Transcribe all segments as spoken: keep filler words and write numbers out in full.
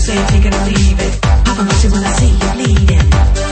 say take it or leave it. Paparazzi when I see you bleeding.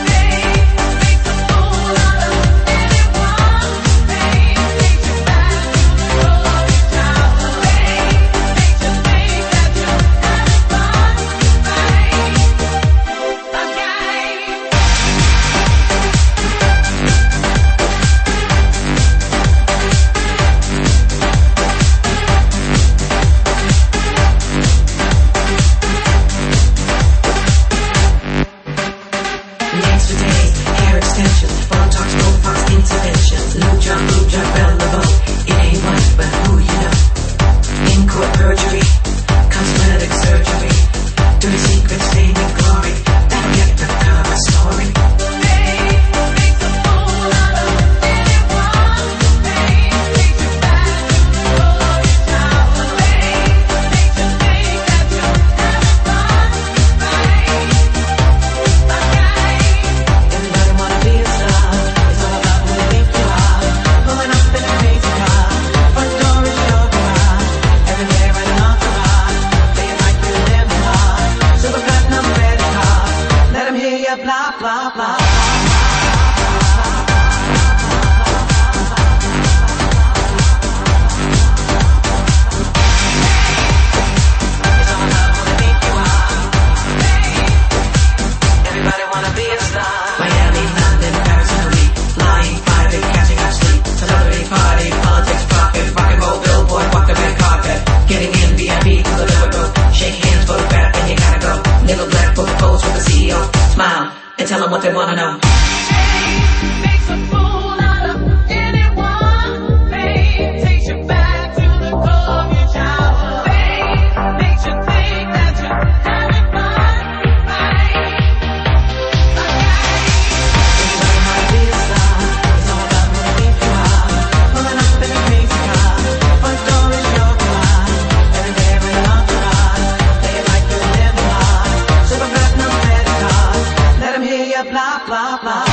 Blah, blah, blah. And tell them what they wanna know. Fame makes a fool out of anyone. Fame takes you back to the core of your childhood. Fame makes you think that you're having fun, right? Everybody might be a star. It's all about who they think you are. Pulling up in a crazy car. Front door is your garage. Every day in an entourage. Play it like you live hard. Super platinum credit cards. Let 'em hear you blah, blah, blah.